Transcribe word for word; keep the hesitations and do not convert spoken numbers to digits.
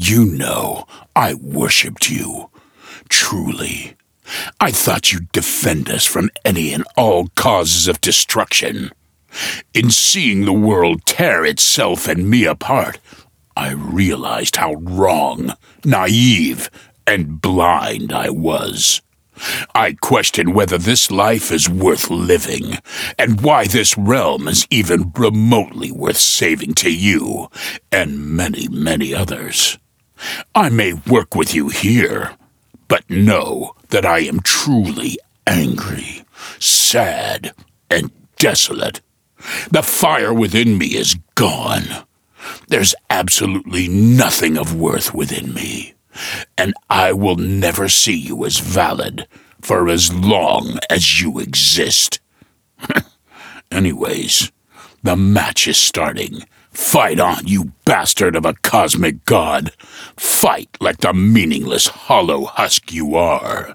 You know, I worshipped you. Truly. I thought you'd defend us from any and all causes of destruction. In seeing the world tear itself and me apart, I realized how wrong, naive, and blind I was. I question whether this life is worth living, and why this realm is even remotely worth saving to you, and many, many others. I may work with you here, but know that I am truly angry, sad, and desolate. The fire within me is gone. There's absolutely nothing of worth within me, and I will never see you as valid for as long as you exist. Anyways, the match is starting. Fight on, you bastard of a cosmic god. Fight like the meaningless hollow husk you are.